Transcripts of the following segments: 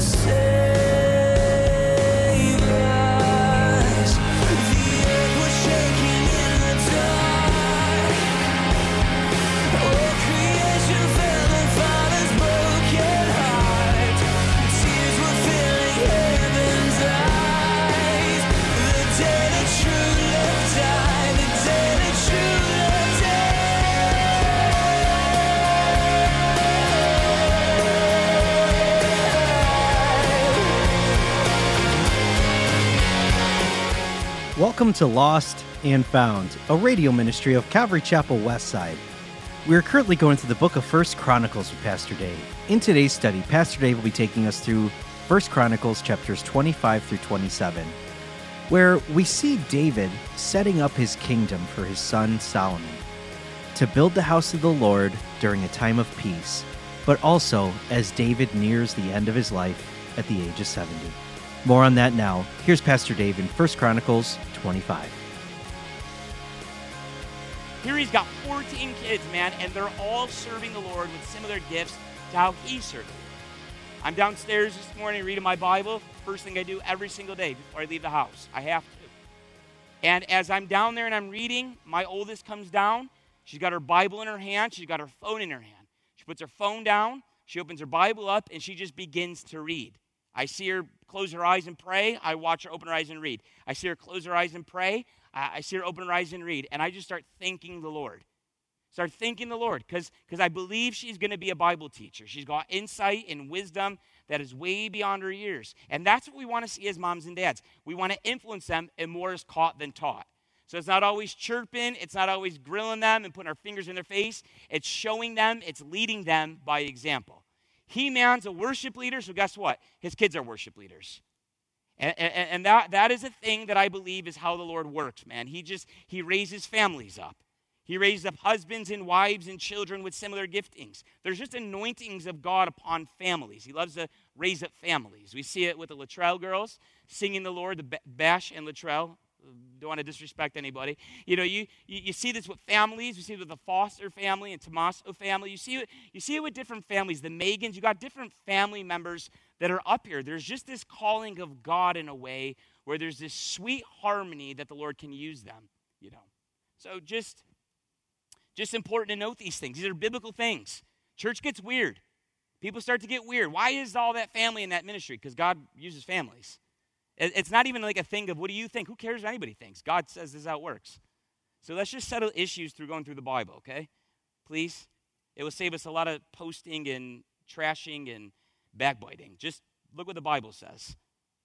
Welcome to Lost and Found, a radio ministry of Calvary Chapel Westside. We are currently going through the book of 1 Chronicles with Pastor Dave. In today's study, Pastor Dave will be taking us through 1 Chronicles chapters 25 through 27, where we see David setting up his kingdom for his son Solomon to build the house of the Lord during a time of peace, but also as David nears the end of his life at the age of 70. More on that now. Here's Pastor Dave in 1 Chronicles 25. Here he's got 14 kids, man, and they're all serving the Lord with similar gifts to how he served the Lord. I'm downstairs this morning reading my Bible. First thing I do every single day before I leave the house. I have to. And as I'm down there and I'm reading, my oldest comes down. She's got her Bible in her hand. She's got her phone in her hand. She puts her phone down. She opens her Bible up, and she just begins to read. I see her close her eyes and pray. I watch her open her eyes and read. I see her close her eyes and pray. I see her open her eyes and read. And I just start thanking the Lord. Start thanking the Lord because I believe she's going to be a Bible teacher. She's got insight and wisdom that is way beyond her years. And that's what we want to see as moms and dads. We want to influence them, and more is caught than taught. So it's not always chirping. It's not always grilling them and putting our fingers in their face. It's showing them. It's leading them by example. He-Man's a worship leader, so guess what? His kids are worship leaders. And that is a thing that I believe is how the Lord works, man. He raises families up. He raises up husbands and wives and children with similar giftings. There's just anointings of God upon families. He loves to raise up families. We see it with the Luttrell girls singing the Lord, the Bash and Luttrell. Don't want to disrespect anybody. You know, you see this with families. You see it with the Foster family and Tomaso family. You see it with different families. The Megans, you got different family members that are up here. There's just this calling of God in a way where there's this sweet harmony that the Lord can use them, you know. So just important to note these things. These are biblical things. Church gets weird. People start to get weird. Why is all that family in that ministry? Because God uses families. It's not even like a thing of what do you think? Who cares what anybody thinks? God says this is how it works. So let's just settle issues through going through the Bible, okay? Please. It will save us a lot of posting and trashing and backbiting. Just look what the Bible says.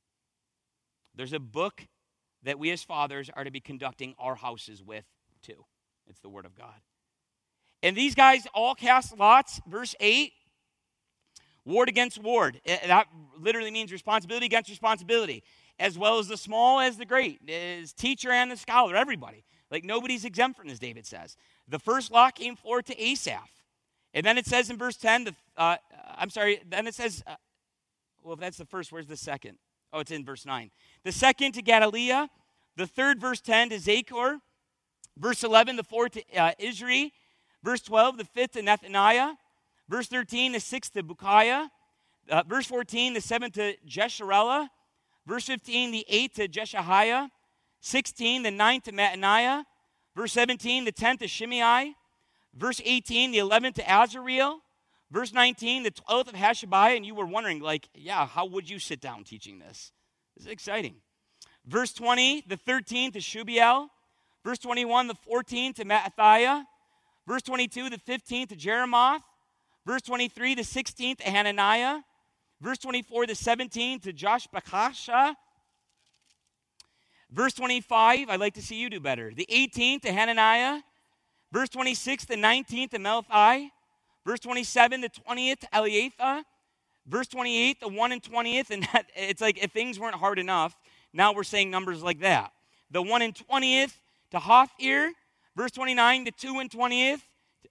There's a book that we as fathers are to be conducting our houses with too. It's the Word of God. And these guys all cast lots. Verse 8, ward against ward. That literally means responsibility against responsibility, as well as the small as the great, as teacher and the scholar, everybody. Like nobody's exempt from this, David says. The first lot came forward to Asaph. And then it says in verse 10, then it says, well, if that's the first, where's the second? Oh, it's in verse 9. The second to Gedaliah, the third, verse 10, to Zachor, verse 11, the fourth to Isri, verse 12, the fifth to Nethaniah, verse 13, the sixth to Bukiah, verse 14, the seventh to Jesharela, verse 15, the eighth to Jeshahiah, 16, the ninth to Mattaniah, verse 17, the 10th to Shimei, verse 18, the 11th to Azareel, verse 19, the 12th of Hashabiah, and you were wondering, like, yeah, how would you sit down teaching this? This is exciting. Verse 20, the 13th to Shubiel, verse 21, the 14th to Mattathiah, verse 22, the 15th to Jeremoth, verse 23, the 16th to Hananiah, verse 24, the 17th to Joshbekasha, verse 25, I'd like to see you do better, the 18th to Hananiah, verse 26, the 19th to Melchi, verse 27, the 20th to Eliatha, verse 28, the 1 and 20th, and it's like if things weren't hard enough, now we're saying numbers like that. The 1 and 20th to Hophir, verse 29, the 2 and 20th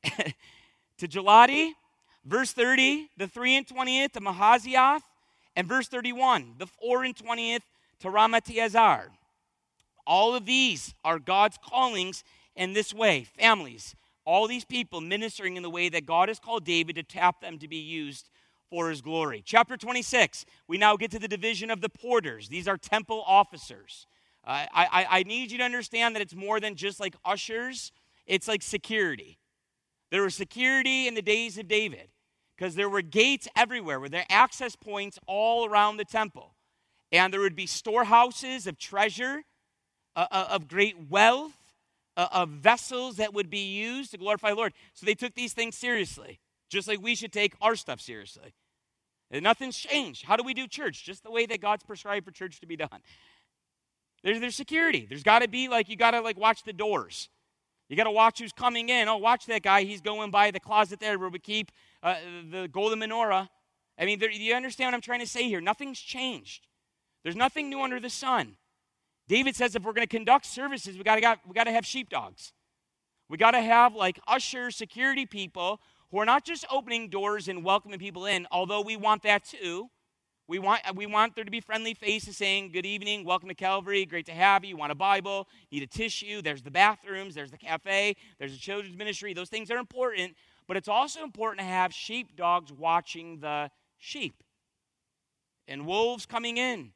to Jeladi, verse 30, the 3 and 20th to Mahaziath, and verse 31, the 4 and 20th to Ramathiazar. All of these are God's callings in this way, families. All these people ministering in the way that God has called David to tap them to be used for his glory. Chapter 26, we now get to the division of the porters. These are temple officers. I need you to understand that it's more than just like ushers. It's like security. There was security in the days of David because there were gates everywhere, where there were access points all around the temple. And there would be storehouses of treasure, of great wealth, of vessels that would be used to glorify the Lord. So they took these things seriously, just like we should take our stuff seriously. And nothing's changed. How do we do church? Just the way that God's prescribed for church to be done. There's security. There's got to be you got to watch the doors. You got to watch who's coming in. Oh, watch that guy. He's going by the closet there where we keep the golden menorah. I mean, you understand what I'm trying to say here? Nothing's changed. There's nothing new under the sun. David says if we're going to conduct services, we got to have sheepdogs. We got to have ushers, security people who are not just opening doors and welcoming people in, although we want that too. We want there to be friendly faces saying, good evening, welcome to Calvary, great to have you, want a Bible, need a tissue, there's the bathrooms, there's the cafe, there's the children's ministry. Those things are important, but it's also important to have sheepdogs watching the sheep and wolves coming in.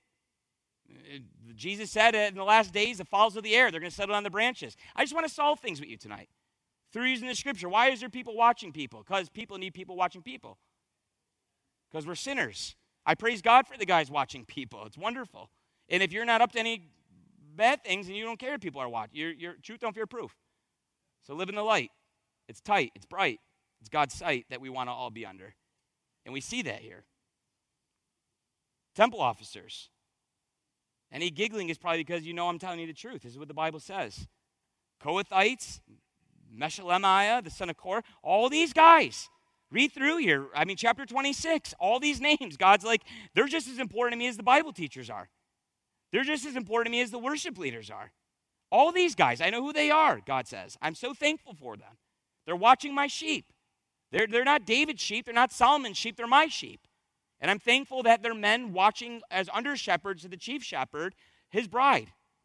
Jesus said in the last days, the fowls of the air, they're going to settle on the branches. I just want to solve things with you tonight through using the scripture. Why is there people watching people? Because people need people watching people. Because we're sinners. I praise God for the guys watching people. It's wonderful. And if you're not up to any bad things and you don't care if people are watching, you're truth don't fear proof. So live in the light. It's tight. It's bright. It's God's sight that we want to all be under. And we see that here. Temple officers. Any giggling is probably because you know I'm telling you the truth. This is what the Bible says. Kohathites, Meshelemiah, the son of Korah, all these guys. Read through here. I mean, chapter 26, all these names. God's like, they're just as important to me as the Bible teachers are. They're just as important to me as the worship leaders are. All these guys, I know who they are, God says. I'm so thankful for them. They're watching my sheep. They're not David's sheep. They're not Solomon's sheep. They're my sheep. And I'm thankful that they're men watching as under shepherds to the chief shepherd, his bride.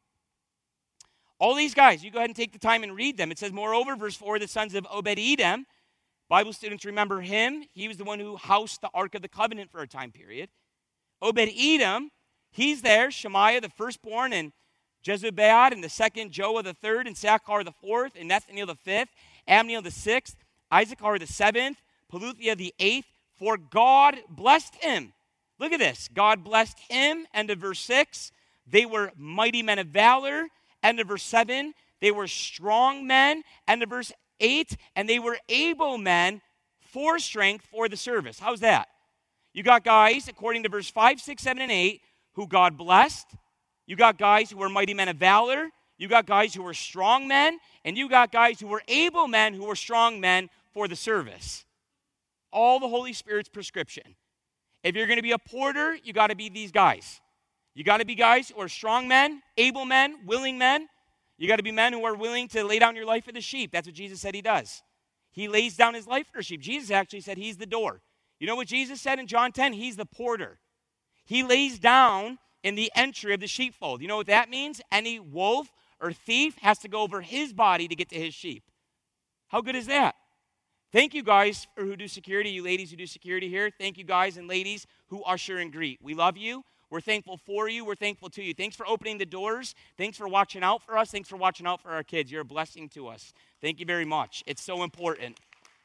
All these guys, you go ahead and take the time and read them. It says, moreover, verse 4, the sons of Obed-Edom. Bible students remember him. He was the one who housed the Ark of the Covenant for a time period. Obed-Edom, he's there. Shemaiah, the firstborn, and Jezubad, and the second, Joah the third, and Sakkar the fourth, and Nethaneel the fifth, Amniel the sixth, Issachar the seventh, Peluthiah the eighth, for God blessed him. Look at this. God blessed him. End of verse 6. They were mighty men of valor. End of verse 7. They were strong men. End of verse 8. And they were able men for strength for the service. How's that? You got guys, according to verse 5, 6, 7, and 8, who God blessed. You got guys who were mighty men of valor. You got guys who were strong men. And you got guys who were able men who were strong men for the service. All the Holy Spirit's prescription. If you're going to be a porter, you got to be these guys. You got to be guys who are strong men, able men, willing men. You got to be men who are willing to lay down your life for the sheep. That's what Jesus said he does. He lays down his life for the sheep. Jesus actually said he's the door. You know what Jesus said in John 10? He's the porter. He lays down in the entry of the sheepfold. You know what that means? Any wolf or thief has to go over his body to get to his sheep. How good is that? Thank you guys who do security, you ladies who do security here. Thank you guys and ladies who usher and greet. We love you. We're thankful for you. We're thankful to you. Thanks for opening the doors. Thanks for watching out for us. Thanks for watching out for our kids. You're a blessing to us. Thank you very much. It's so important.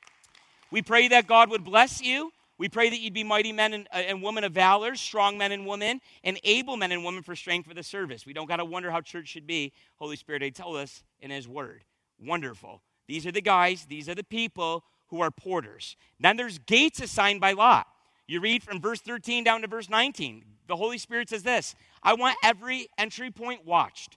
We pray that God would bless you. We pray that you'd be mighty men and women of valor, strong men and women, and able men and women for strength for the service. We don't got to wonder how church should be. Holy Spirit, He told us in His Word. Wonderful. These are the guys. These are the people who are porters. Then there's gates assigned by lot. You read from verse 13 down to verse 19. The Holy Spirit says this: I want every entry point watched.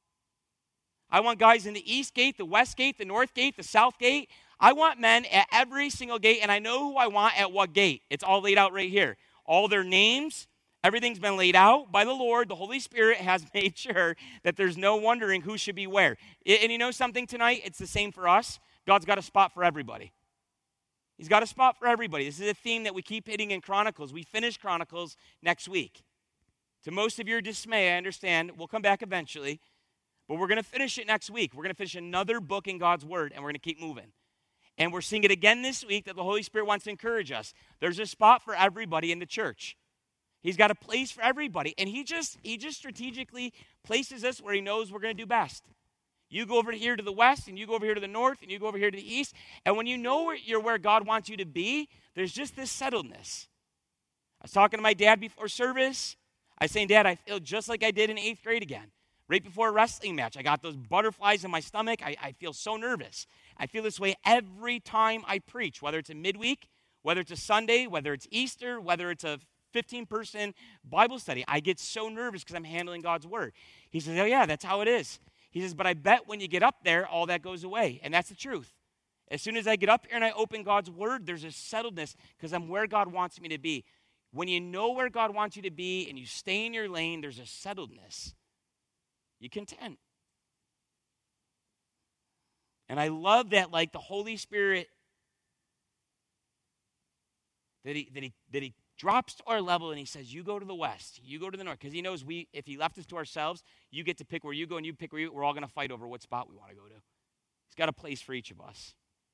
I want guys in the east gate, the west gate, the north gate, the south gate. I want men at every single gate, and I know who I want at what gate. It's all laid out right here. All their names, everything's been laid out by the Lord. The Holy Spirit has made sure that there's no wondering who should be where. And you know something tonight? It's the same for us. God's got a spot for everybody. He's got a spot for everybody. This is a theme that we keep hitting in Chronicles. We finish Chronicles next week. To most of your dismay, I understand. We'll come back eventually. But we're going to finish it next week. We're going to finish another book in God's Word, and we're going to keep moving. And we're seeing it again this week that the Holy Spirit wants to encourage us. There's a spot for everybody in the church. He's got a place for everybody. And he just strategically places us where he knows we're going to do best. You go over here to the west, and you go over here to the north, and you go over here to the east. And when you know you're where God wants you to be, there's just this settledness. I was talking to my dad before service. I was saying, Dad, I feel just like I did in 8th grade again. Right before a wrestling match, I got those butterflies in my stomach. I feel so nervous. I feel this way every time I preach, whether it's a midweek, whether it's a Sunday, whether it's Easter, whether it's a 15-person Bible study. I get so nervous because I'm handling God's word. He says, oh yeah, that's how it is. He says, but I bet when you get up there, all that goes away. And that's the truth. As soon as I get up here and I open God's word, there's a settledness because I'm where God wants me to be. When you know where God wants you to be and you stay in your lane, there's a settledness. You're content. And I love that, like the Holy Spirit, that he drops to our level and he says, you go to the west, you go to the north. Because he knows if he left us to ourselves, you get to pick where you go and you pick where we're all going to fight over what spot we want to go to. He's got a place for each of us.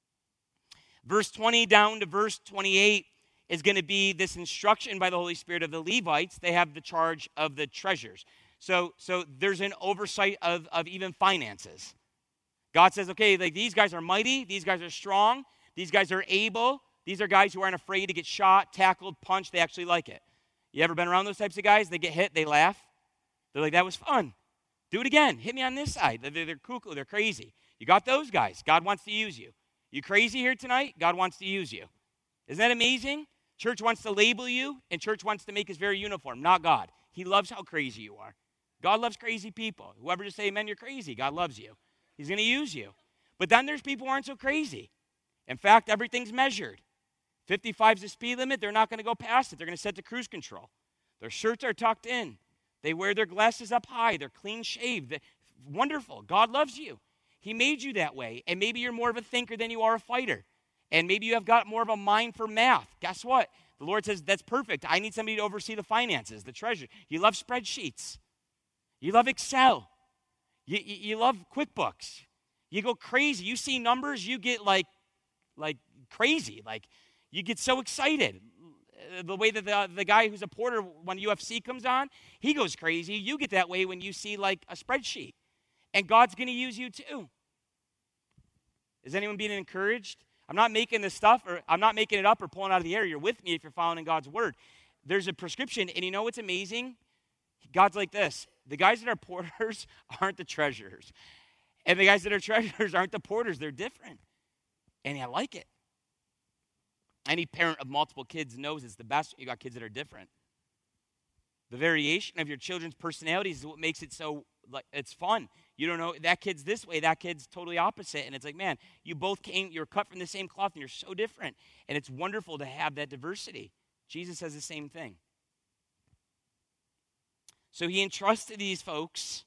Verse 20 down to verse 28 is going to be this instruction by the Holy Spirit of the Levites. They have the charge of the treasures. So there's an oversight of even finances. God says, okay, like these guys are mighty, these guys are strong, these guys are able, these are guys who aren't afraid to get shot, tackled, punched, they actually like it. You ever been around those types of guys? They get hit, they laugh. They're like, that was fun. Do it again. Hit me on this side. They're cuckoo, they're crazy. You got those guys. God wants to use you. You crazy here tonight? God wants to use you. Isn't that amazing? Church wants to label you, and church wants to make us very uniform, not God. He loves how crazy you are. God loves crazy people. Whoever just say, amen, you're crazy. God loves you. He's going to use you. But then there's people who aren't so crazy. In fact, everything's measured. 55 is the speed limit. They're not going to go past it. They're going to set to cruise control. Their shirts are tucked in. They wear their glasses up high. They're clean shaved. Wonderful. God loves you. He made you that way. And maybe you're more of a thinker than you are a fighter. And maybe you have got more of a mind for math. Guess what? The Lord says, that's perfect. I need somebody to oversee the finances, the treasure. You love spreadsheets. You love Excel. You love QuickBooks. You go crazy. You see numbers, you get like crazy. Like you get so excited. The way that the guy who's a porter when UFC comes on, he goes crazy. You get that way when you see like a spreadsheet. And God's going to use you too. Is anyone being encouraged? I'm not making this stuff, or I'm not making it up or pulling out of the air. You're with me if you're following God's word. There's a prescription, and you know what's amazing? God's like this. The guys that are porters aren't the treasurers. And the guys that are treasurers aren't the porters. They're different. And I like it. Any parent of multiple kids knows it's the best when you got kids that are different. The variation of your children's personalities is what makes it so, like, it's fun. You don't know, that kid's this way, that kid's totally opposite. And it's like, man, you're cut from the same cloth and you're so different. And it's wonderful to have that diversity. Jesus says the same thing. So he entrusted these folks,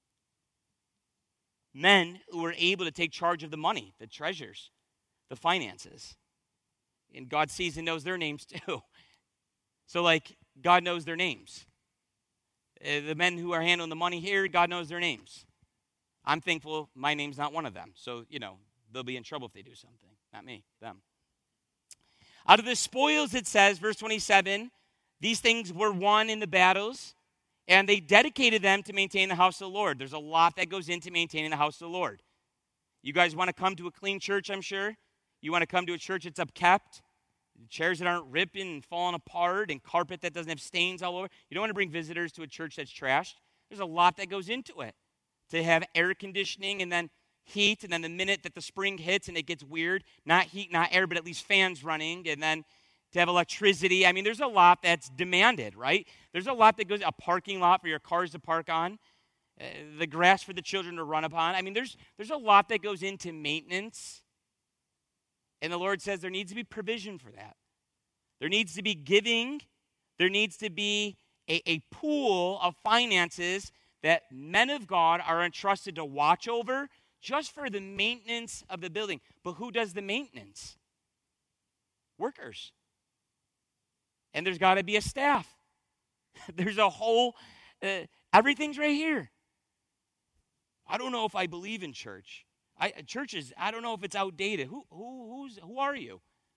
men who were able to take charge of the money, the treasures, the finances. And God sees and knows their names too. So like, God knows their names. The men who are handling the money here, God knows their names. I'm thankful my name's not one of them. So, they'll be in trouble if they do something. Not me, them. Out of the spoils, it says, verse 27, these things were won in the battles, and they dedicated them to maintain the house of the Lord. There's a lot that goes into maintaining the house of the Lord. You guys want to come to a clean church, I'm sure? You want to come to a church that's upkept? Chairs that aren't ripping and falling apart, and carpet that doesn't have stains all over. You don't want to bring visitors to a church that's trashed. There's a lot that goes into it. To have air conditioning and then heat, and then the minute that the spring hits and it gets weird, not heat, not air, but at least fans running, and then to have electricity. I mean, there's a lot that's demanded, right? There's a lot that goes, a parking lot for your cars to park on, the grass for the children to run upon. I mean, there's a lot that goes into maintenance. And the Lord says there needs to be provision for that. There needs to be giving. There needs to be a pool of finances that men of God are entrusted to watch over just for the maintenance of the building. But who does the maintenance? Workers. And there's got to be a staff. There's a whole, everything's right here. I don't know if I believe in church. Churches, I don't know if it's outdated. Who are you?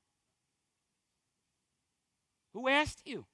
Who asked you?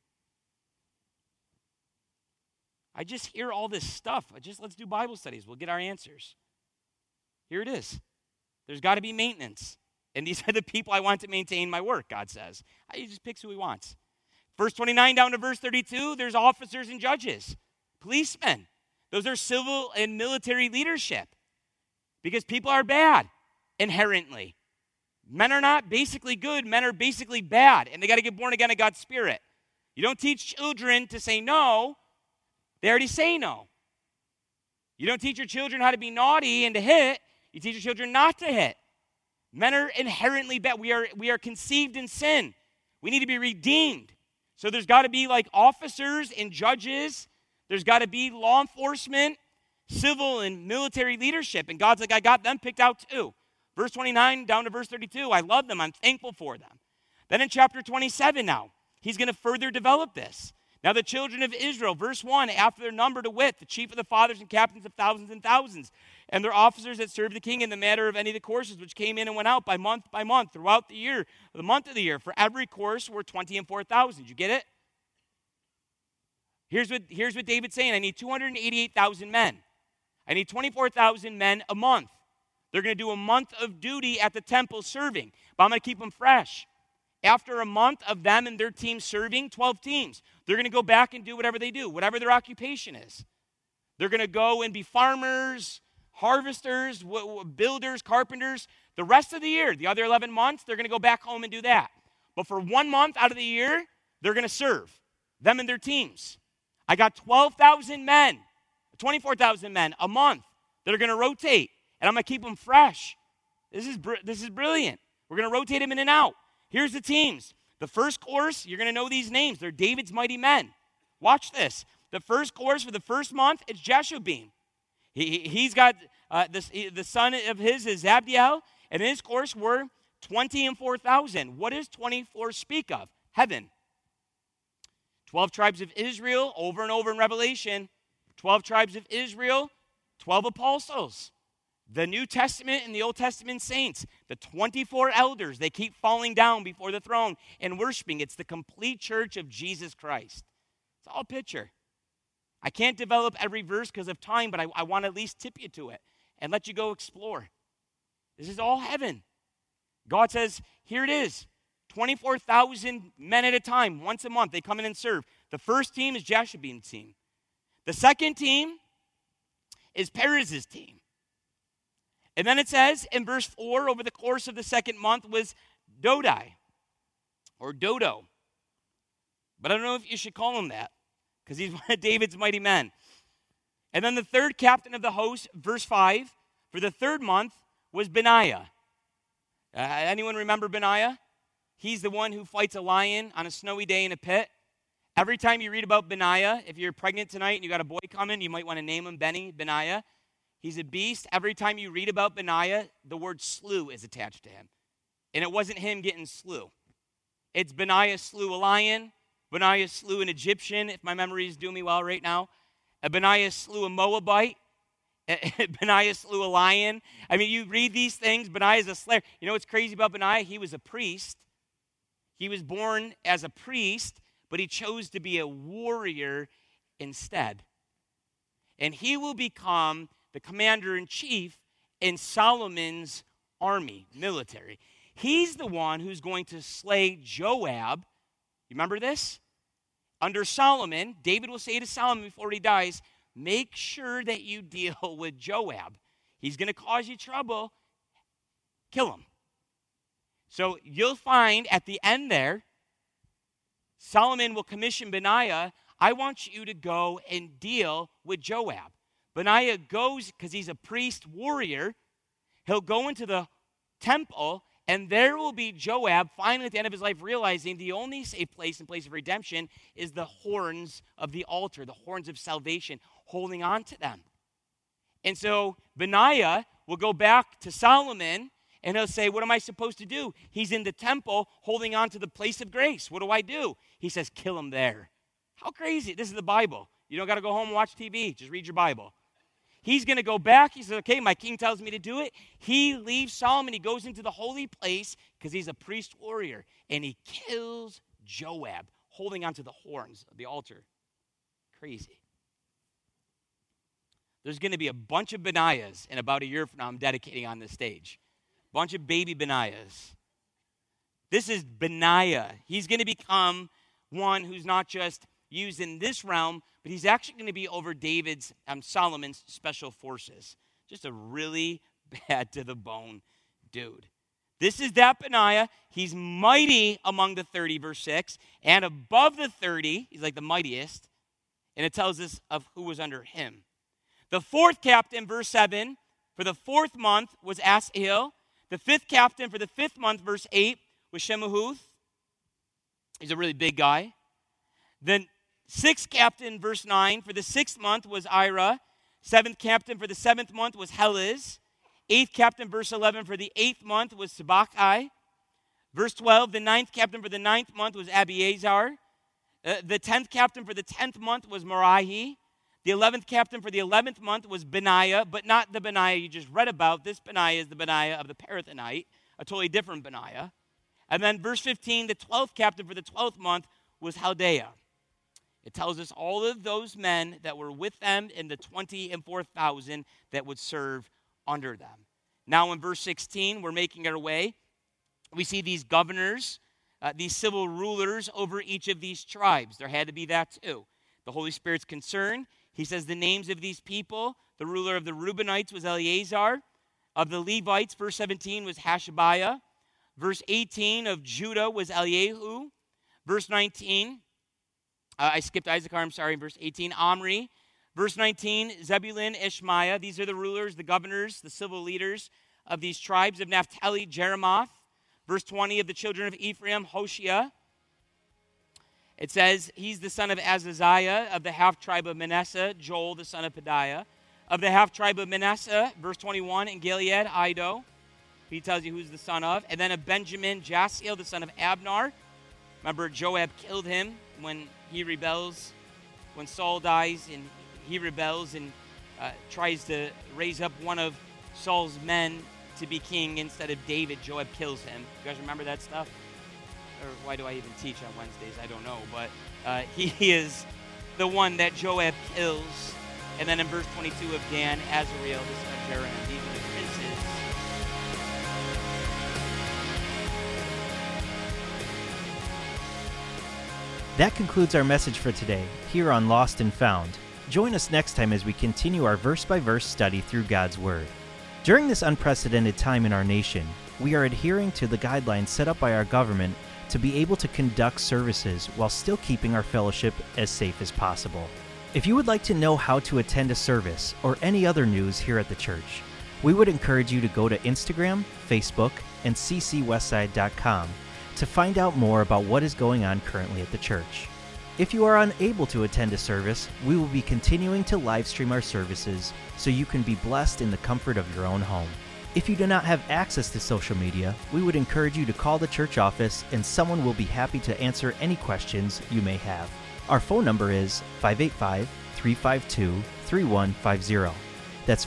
I just hear all this stuff. Let's do Bible studies. We'll get our answers. Here it is. There's got to be maintenance. And these are the people I want to maintain my work, God says. He just picks who he wants. Verse 29 down to verse 32, there's officers and judges, policemen. Those are civil and military leadership. Because people are bad inherently. Men are not basically good. Men are basically bad. And they got to get born again of God's Spirit. You don't teach children to say no. They already say no. You don't teach your children how to be naughty and to hit. You teach your children not to hit. Men are inherently bad. We are conceived in sin. We need to be redeemed. So there's got to be like officers and judges. There's got to be law enforcement, civil and military leadership. And God's like, I got them picked out too. Verse 29 down to verse 32, I love them. I'm thankful for them. Then in chapter 27 now, he's going to further develop this. Now the children of Israel, verse 1, after their number to wit, the chief of the fathers and captains of thousands and thousands, and their officers that served the king in the matter of any of the courses which came in and went out by month throughout the year, the month of the year. For every course were 20 and 4,000. You get it? Here's what David's saying. I need 288,000 men. I need 24,000 men a month. They're going to do a month of duty at the temple serving, but I'm going to keep them fresh. After a month of them and their team serving, 12 teams, they're going to go back and do whatever they do, whatever their occupation is. They're going to go and be farmers, harvesters, builders, carpenters. The rest of the year, the other 11 months, they're going to go back home and do that. But for 1 month out of the year, they're going to serve, them and their teams. I got 12,000 men, 24,000 men a month that are going to rotate, and I'm going to keep them fresh. This is brilliant. We're going to rotate them in and out. Here's the teams. The first course, you're going to know these names. They're David's mighty men. Watch this. The first course for the first month, it's Jeshubim. He's got the son of his is Zabdiel, and in his course were 20 and 4,000. What does 24 speak of? Heaven. 12 tribes of Israel, over and over in Revelation. 12 tribes of Israel, 12 apostles. The New Testament and the Old Testament saints, the 24 elders, they keep falling down before the throne and worshiping. It's the complete church of Jesus Christ. It's all a picture. I can't develop every verse because of time, but I want to at least tip you to it and let you go explore. This is all heaven. God says, here it is. 24,000 men at a time, once a month, they come in and serve. The first team is Jeshubim's team. The second team is Perez's team. And then it says in verse 4, over the course of the second month was Dodai, or Dodo. But I don't know if you should call him that, because he's one of David's mighty men. And then the third captain of the host, verse 5, for the third month was Benaiah. Anyone remember Benaiah? He's the one who fights a lion on a snowy day in a pit. Every time you read about Benaiah, if you're pregnant tonight and you got a boy coming, you might want to name him Benaiah. He's a beast. Every time you read about Benaiah, the word slew is attached to him. And it wasn't him getting slew. It's Benaiah slew a lion. Benaiah slew an Egyptian, if my memory is doing me well right now. Benaiah slew a Moabite. Benaiah slew a lion. I mean, you read these things, Benaiah's a slayer. You know what's crazy about Benaiah? He was a priest. He was born as a priest, but he chose to be a warrior instead. And he will become the commander-in-chief in Solomon's army, military. He's the one who's going to slay Joab. You remember this? Under Solomon, David will say to Solomon before he dies, make sure that you deal with Joab. He's going to cause you trouble. Kill him. So you'll find at the end there, Solomon will commission Benaiah, I want you to go and deal with Joab. Benaiah goes, because he's a priest warrior, he'll go into the temple, and there will be Joab, finally at the end of his life, realizing the only safe place and place of redemption is the horns of the altar, the horns of salvation, holding on to them. And so Benaiah will go back to Solomon, and he'll say, what am I supposed to do? He's in the temple holding on to the place of grace. What do I do? He says, kill him there. How crazy. This is the Bible. You don't got to go home and watch TV. Just read your Bible. He's going to go back. He says, okay, my king tells me to do it. He leaves Solomon. He goes into the holy place because he's a priest warrior. And he kills Joab, holding onto the horns of the altar. Crazy. There's going to be a bunch of Benaiahs in about a year from now I'm dedicating on this stage. Bunch of baby Benaiahs. This is Benaiah. He's going to become one who's not just used in this realm, but he's actually going to be over Solomon's special forces. Just a really bad to the bone dude. This is that Benaiah. He's mighty among the 30, verse 6. And above the 30, he's like the mightiest. And it tells us of who was under him. The fourth captain, verse 7, for the fourth month was Asahel. The fifth captain for the fifth month, verse 8, was Shemahuth. He's a really big guy. The sixth captain, verse 9, for the sixth month was Ira. Seventh captain for the seventh month was Heliz. Eighth captain, verse 11, for the eighth month was Sabakai. Verse 12, the ninth captain for the ninth month was Abiezar. The 10th captain for the 10th month was Marahi. The 11th captain for the 11th month was Benaiah, but not the Benaiah you just read about. This Benaiah is the Benaiah of the Parathonite, a totally different Benaiah. And then verse 15, the 12th captain for the 12th month was Haldeah. It tells us all of those men that were with them in the 24,000 that would serve under them. Now in verse 16, we're making our way. We see these governors, these civil rulers over each of these tribes. There had to be that too. The Holy Spirit's concerned. He says the names of these people. The ruler of the Reubenites was Eleazar. Of the Levites, verse 17, was Hashabiah. Verse 18 of Judah was Eliahu. Verse 19, I skipped Issachar, I'm sorry. Verse 18, Omri. Verse 19, Zebulun, Ishmaiah. These are the rulers, the governors, the civil leaders of these tribes. Of Naphtali, Jeremoth. Verse 20 of the children of Ephraim, Hoshea. It says he's the son of Azaziah. Of the half-tribe of Manasseh, Joel, the son of Pedaiah. Of the half-tribe of Manasseh, verse 21, in Gilead, Iddo. He tells you who's the son of. And then of Benjamin, Jasiel, the son of Abner. Remember, Joab killed him when he rebels, when Saul dies, and he rebels and tries to raise up one of Saul's men to be king instead of David. Joab kills him. You guys remember that stuff? Or why do I even teach on Wednesdays? I don't know. But he is the one that Joab kills. And then in verse 22 of Dan, Azareel, the son of Jeroham. These are the princes. That concludes our message for today, here on Lost and Found. Join us next time as we continue our verse-by-verse study through God's Word. During this unprecedented time in our nation, we are adhering to the guidelines set up by our government to be able to conduct services while still keeping our fellowship as safe as possible. If you would like to know how to attend a service or any other news here at the church, we would encourage you to go to Instagram, Facebook, and ccwestside.com to find out more about what is going on currently at the church. If you are unable to attend a service, we will be continuing to live stream our services so you can be blessed in the comfort of your own home. If you do not have access to social media, we would encourage you to call the church office and someone will be happy to answer any questions you may have. Our phone number is 585-352-3150. That's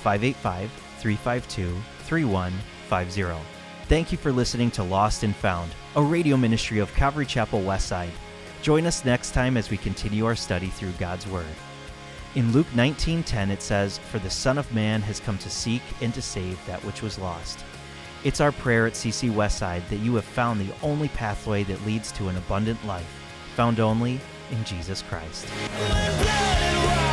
585-352-3150. Thank you for listening to Lost and Found, a radio ministry of Calvary Chapel Westside. Join us next time as we continue our study through God's Word. In Luke 19:10 it says, "For the Son of Man has come to seek and to save that which was lost." It's our prayer at CC Westside that you have found the only pathway that leads to an abundant life, found only in Jesus Christ.